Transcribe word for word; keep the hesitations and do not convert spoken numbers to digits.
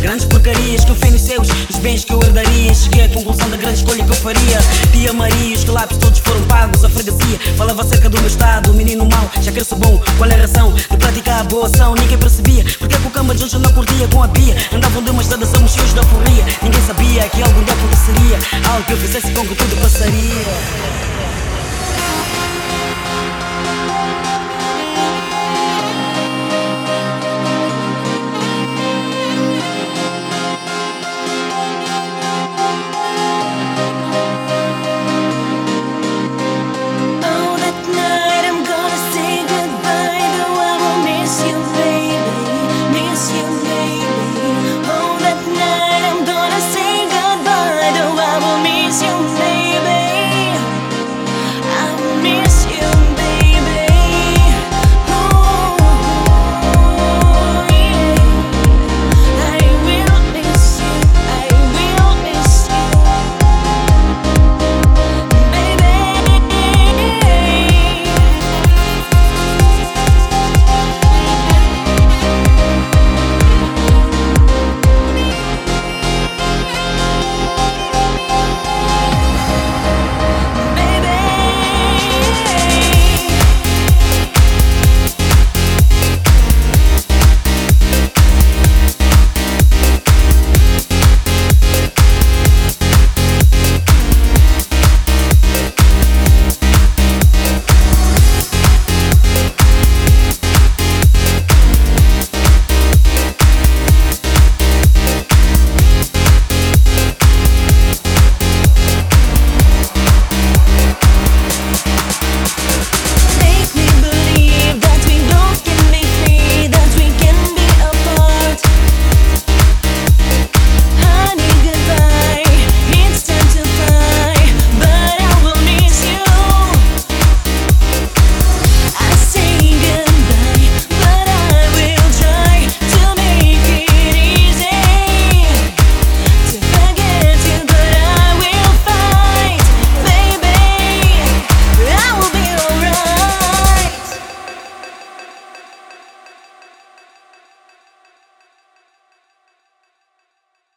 Grandes porcarias que eu fiz nos seus, os bens que eu herdaria. Cheguei à conclusão da grande escolha que eu faria. Tia Maria, os lápis todos foram pagos. A freguesia falava acerca do meu estado. O menino mau, já cresce bom, qual é a razão de praticar a boa ação? Ninguém percebia, porque é que o cama de hoje eu não curtia com a pia. Andavam de umas dadas a uns cheios da forria. Ninguém sabia que algum dia aconteceria, algo que eu fizesse com que tudo passaria.